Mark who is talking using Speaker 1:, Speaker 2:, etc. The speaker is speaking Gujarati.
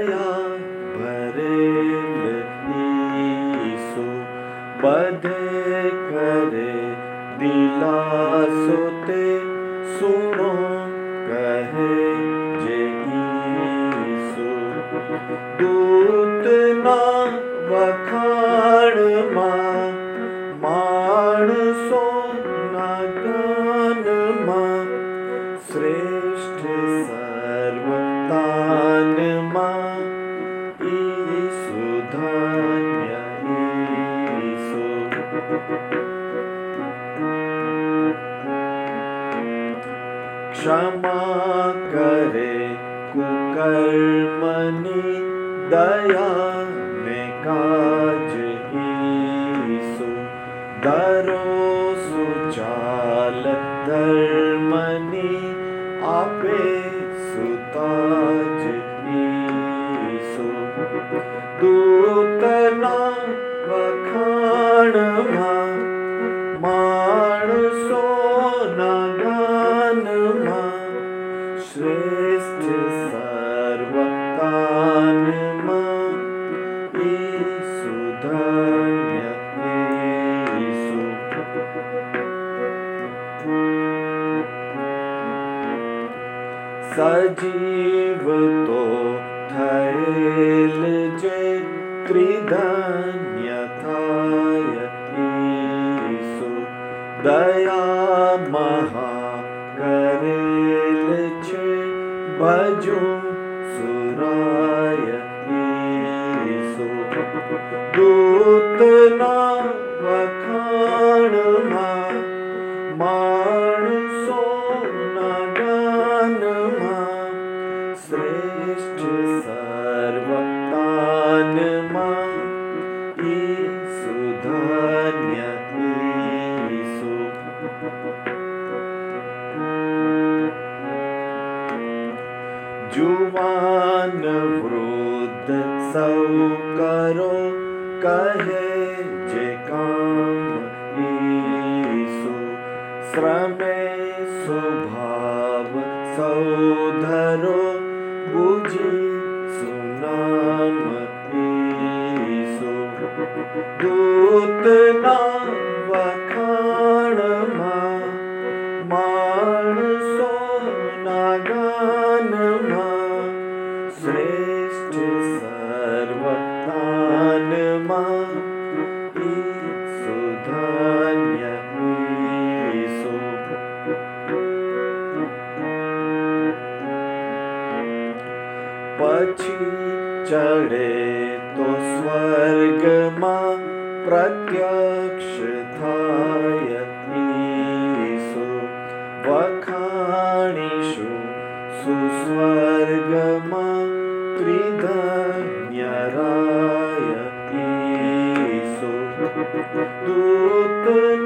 Speaker 1: દયા ભરેલ ઈસુ બધે કરે દિલાસો તે સુનો કહે જે ઈસુ દૂતના વખાણમાં માણસોના ગાનમાં શ્રેષ્ઠ સર્વતાનમાં ઈસુ ધન્ય ઈસુ ક્ષમા કરે કુકર્મની દયા ને કાજ ઈસુ દરોસુ ચાલ ધર્મની આપે સુતાજ ઈસુ દૂતના વખાણમાં માણસોના ગાનમાં શ્રેષ્ઠ સર્વતાનમાં ઈસુ ધન્ય ઈસુ સજીવ તો થયેલ જે ત્રિધન્ય થાય ઈસુ દયા મહા કરેલ છે ભજું સુરાય ઈસુ દૂતના વખાણમાં માણસોના ગાનમાં શ્રેષ્ઠ સર્વતાનમાં ઈસુ ધન્ય ઈસુ જુવાન વૃદ્ધ સૌ કરો કહે જે કામ ઈસુ શ્રમે સ્વભાવ સૌ ધરો બુજી સુનામ ઈસુ દૂતના વખાણમાં માણસોના ગાનમાં શ્રેષ્ઠ સર્વતાનમાં ઈસુ ધન્ય ઈસુ પછી ચડે તો સ્વર્ગમાં પ્રત્યક્ષ થાય ઈસુ વખાણીશું સુસ્વર્ગમાં ત્રિધન્ય રાય ઈસુ દૂત